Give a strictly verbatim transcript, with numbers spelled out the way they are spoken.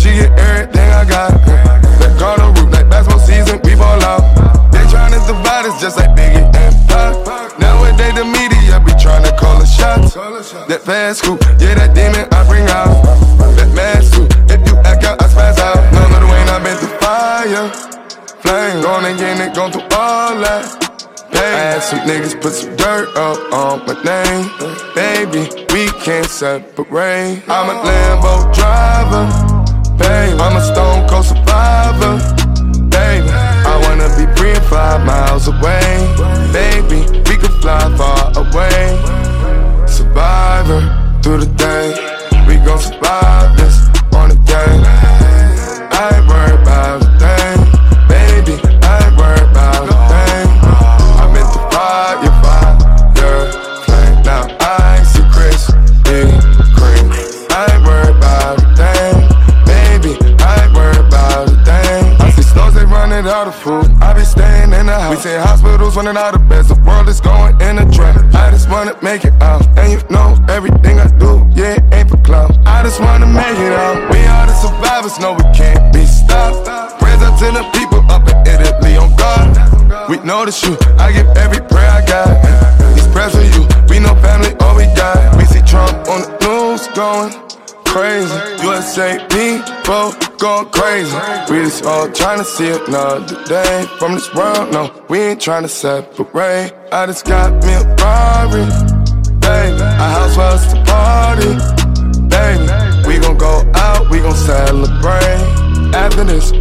She get everything I got. That car the roof like basketball season, we ball out. They tryna divide us just like Biggie and Pac. Nowadays the media be tryna call us shots. That fast scoop, yeah, that demon I bring out. That mad suit, if you act out, I spaz out. No, no, the way I been through fire. Flame, gone again, it gone through all that. I had some niggas put some dirt up on my name. Baby, we can't separate. I'm a Lambo driver. Baby, I'm a stone cold survivor. Baby, I wanna be free and fly miles away. Baby, we can fly far away. Survivor through the day. We gon' survive this on the day. I ain't worried about a thing. Baby, I ain't worried about a thing. I'm in the fire, fire, flame. Now I see Chris, big cream. I ain't worried about a thing. Baby, I ain't worried about a thing. I see snows, they running out of food. I be staying in the house. We see hospitals running out of beds. The world is going in a trap. I just wanna make it out. And you know everything I do, yeah, it ain't for clout. I just wanna make it out. We are the survivors, no, we can't be stopped. Prayers up to the people up in Italy on God. We know the truth, I give every prayer I got. These prayers for you, we know family, all we got. We see Trump on the news going crazy. U S A people going crazy. We just all tryna see another day from this world. No, we ain't tryna separate. I just got me a Ferrari, baby. A house for us to party, baby. We gon' go out, we gon' celebrate. After this,